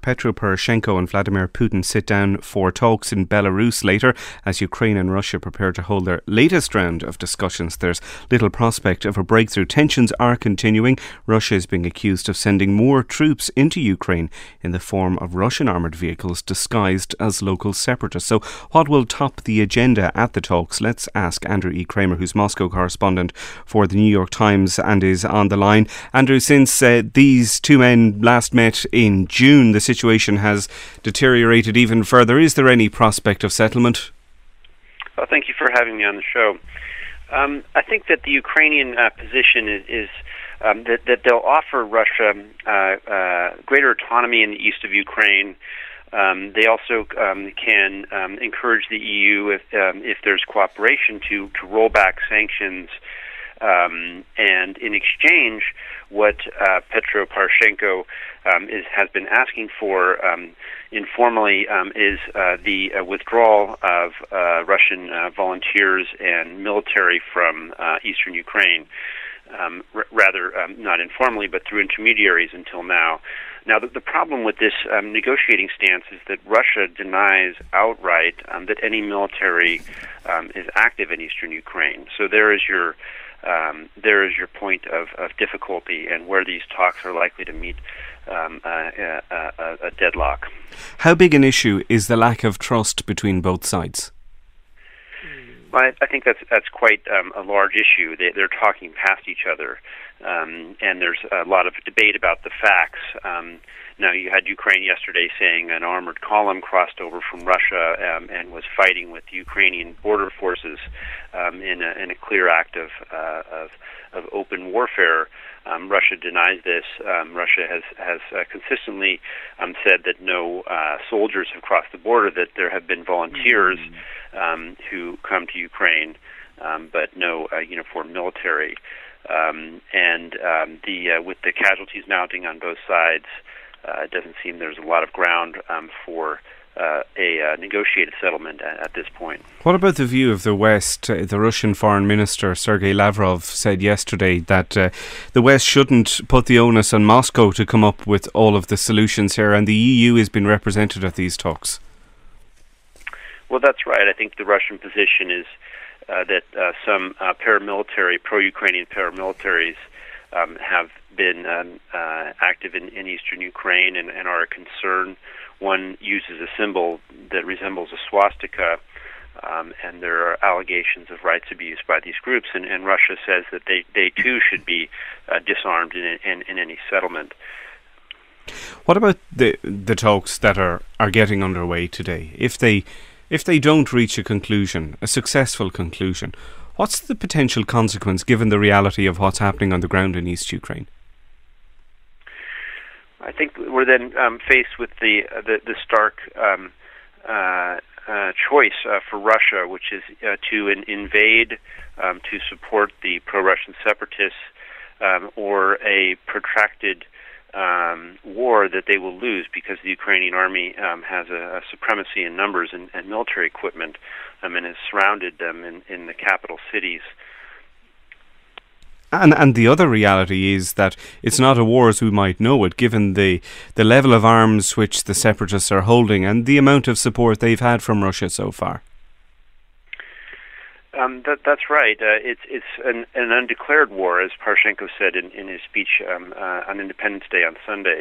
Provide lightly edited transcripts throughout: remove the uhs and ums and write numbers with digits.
Petro Poroshenko and Vladimir Putin sit down for talks in Belarus later as Ukraine and Russia prepare to hold their latest round of discussions. There's little prospect of a breakthrough. Tensions are continuing. Russia is being accused of sending more troops into Ukraine in the form of Russian armoured vehicles disguised as local separatists. So what will top the agenda at the talks? Let's ask Andrew E. Kramer, who's Moscow correspondent for the New York Times and is on the line. Andrew, since these two men last met in June, the situation has deteriorated even further. Is there any prospect of settlement? Well, thank you for having me on the show. I think that the Ukrainian position is that they'll offer Russia greater autonomy in the east of Ukraine. They also can encourage the EU, if there's cooperation, to roll back sanctions. And in exchange, what Petro Poroshenko has been asking for informally is the withdrawal of Russian volunteers and military from eastern Ukraine, rather not informally but through intermediaries until now. Now, the problem with this negotiating stance is that Russia denies outright that any military is active in eastern Ukraine. So there is your point of difficulty and where these talks are likely to meet a deadlock. How big an issue is the lack of trust between both sides? Well, I think that's quite a large issue. They're talking past each other, and there's a lot of debate about the facts. Now, you had Ukraine yesterday saying an armored column crossed over from Russia and was fighting with Ukrainian border forces in a clear act of open warfare. Russia denies this. Russia has consistently said that no soldiers have crossed the border, that there have been volunteers who come to Ukraine, but no uniformed military. With the casualties mounting on both sides, it doesn't seem there's a lot of ground for a negotiated settlement at this point. What about the view of the West? The Russian Foreign Minister Sergei Lavrov said yesterday that the West shouldn't put the onus on Moscow to come up with all of the solutions here, and the EU has been represented at these talks. Well, that's right. I think the Russian position is that some paramilitary, pro-Ukrainian paramilitaries have been active in eastern Ukraine and are a concern. One uses a symbol that resembles a swastika, and there are allegations of rights abuse by these groups, and Russia says that they too should be disarmed in any settlement. What about the talks that are getting underway today? If they don't reach a conclusion, a successful conclusion, what's the potential consequence given the reality of what's happening on the ground in East Ukraine? I think we're then faced with the stark choice for Russia, which is to invade, to support the pro-Russian separatists, or a protracted war that they will lose because the Ukrainian army has a supremacy in numbers and military equipment, and has surrounded them in the capital cities. And the other reality is that it's not a war as we might know it, given the level of arms which the separatists are holding and the amount of support they've had from Russia so far. That's right. It's an undeclared war, as Poroshenko said in his speech on Independence Day on Sunday.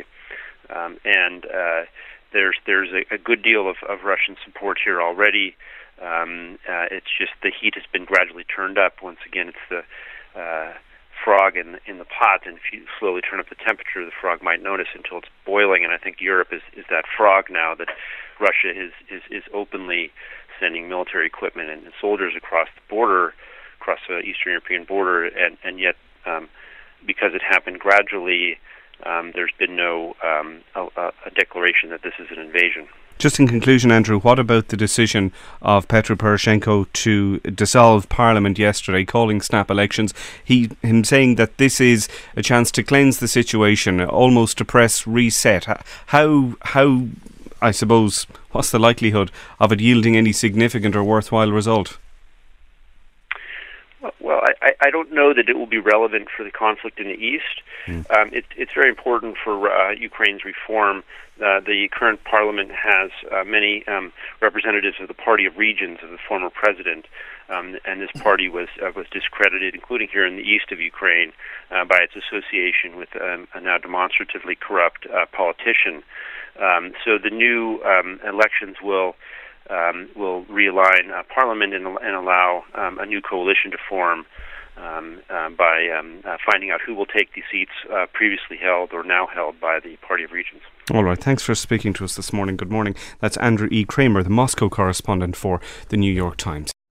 There's a good deal of Russian support here already. It's just the heat has been gradually turned up. Once again, it's the frog in the pot, and if you slowly turn up the temperature, the frog might notice until it's boiling. And I think Europe is that frog now, that Russia is openly sending military equipment and soldiers across the border, across the Eastern European border, and yet because it happened gradually, there's been no a declaration that this is an invasion. Just in conclusion, Andrew, what about the decision of Petro Poroshenko to dissolve Parliament yesterday, calling snap elections? Him saying that this is a chance to cleanse the situation, almost to press reset. How I suppose, what's the likelihood of it yielding any significant or worthwhile result? Well, I don't know that it will be relevant for the conflict in the east. It's very important for Ukraine's reform. The current parliament has many representatives of the Party of Regions of the former president, and this party was discredited, including here in the east of Ukraine, by its association with a now demonstratively corrupt politician. So the new elections will realign Parliament and allow a new coalition to form by finding out who will take the seats previously held or now held by the Party of Regions. All right, thanks for speaking to us this morning. Good morning. That's Andrew E. Kramer, the Moscow correspondent for The New York Times.